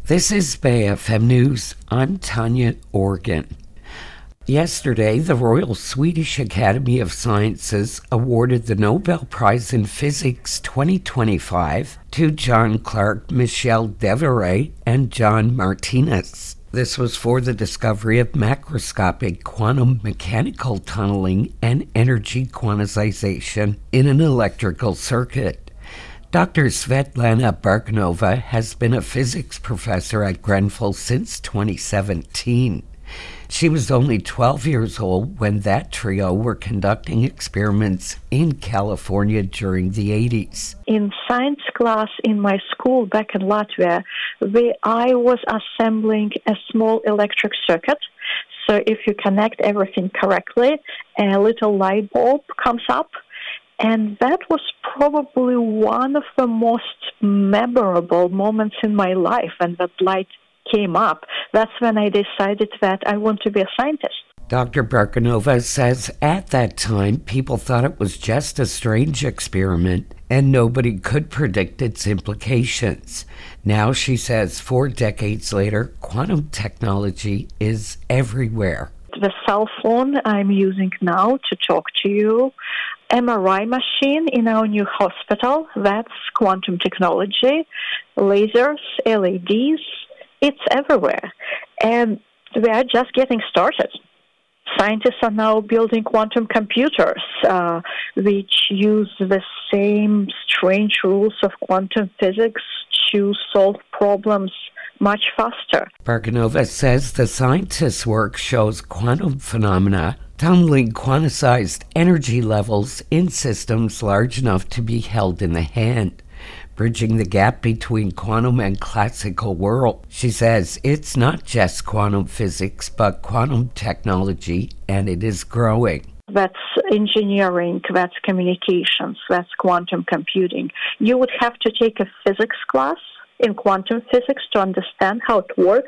This is Bay FM News. I'm Tanya Organ. Yesterday, the Royal Swedish Academy of Sciences awarded the Nobel Prize in Physics 2025 to John Clark, Michel Devoret, and John Martinez. This was for the discovery of macroscopic quantum mechanical tunneling and energy quantization in an electrical circuit. Dr. Svetlana Barkanova has been a physics professor at Grenfell since 2017. She was only 12 years old when that trio were conducting experiments in California during the 80s. In science class in my school back in Latvia, I was assembling a small electric circuit. So if you connect everything correctly, a little light bulb comes up. And that was probably one of the most memorable moments in my life. And that light came up. That's when I decided that I want to be a scientist. Dr. Barkanova says at that time, people thought it was just a strange experiment and nobody could predict its implications. Now, she says, 4 decades later, quantum technology is everywhere. The cell phone I'm using now to talk to you, MRI machine in our new hospital, that's quantum technology, lasers, LEDs, it's everywhere. And we are just getting started. Scientists are now building quantum computers, which use the same strange rules of quantum physics to solve problems much faster. Barkanova says the scientists' work shows quantum phenomena tunneling quantized energy levels in systems large enough to be held in the hand, bridging the gap between quantum and classical world. She says it's not just quantum physics, but quantum technology, and it is growing. That's engineering, that's communications, that's quantum computing. You would have to take a physics class in quantum physics to understand how it works,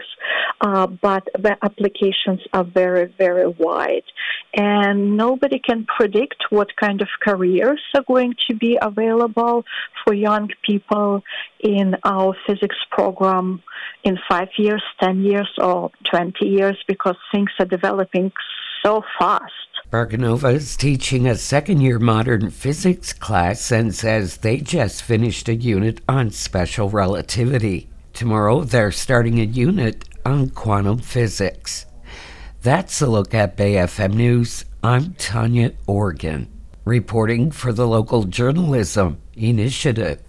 but the applications are very, very wide. And nobody can predict what kind of careers are going to be available for young people in our physics program in 5 years, 10 years, or 20 years, because things are developing so fast. Barkanova is teaching a second-year modern physics class and says they just finished a unit on special relativity. Tomorrow, they're starting a unit on quantum physics. That's a look at Bay FM News. I'm Tanya Organ, reporting for the Local Journalism Initiative.